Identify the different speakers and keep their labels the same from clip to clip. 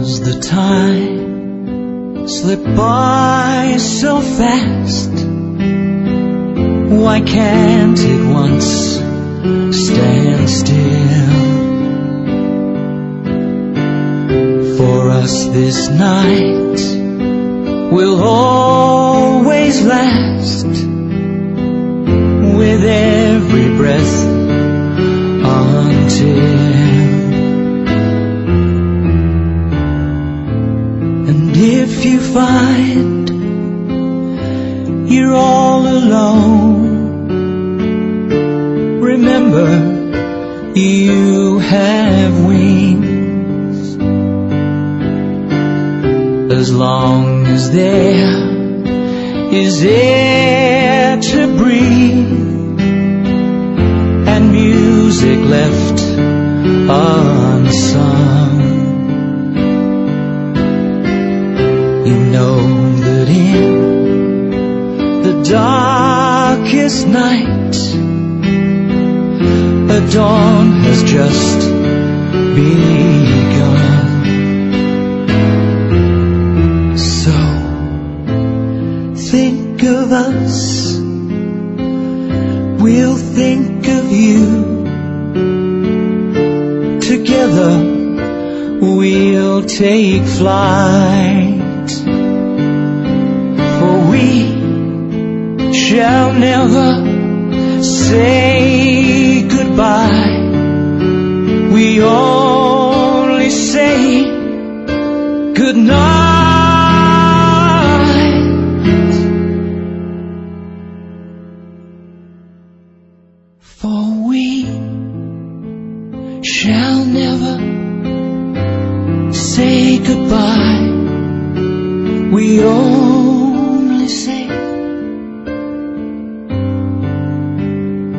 Speaker 1: does the time slip by so fast? Why can't it once stand still? For us this night will always last, with every breath until. And if you find you're all alone, remember you have wings. As long as there is air to breathe and music left unsung, you know that in the darkest night a dawn has just begun. So think of us, we'll think of you. Together we'll take flight, for we shall never say goodbye. We only say goodnight. For we shall never say goodbye. We only say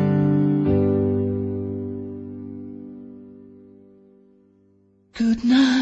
Speaker 1: good night.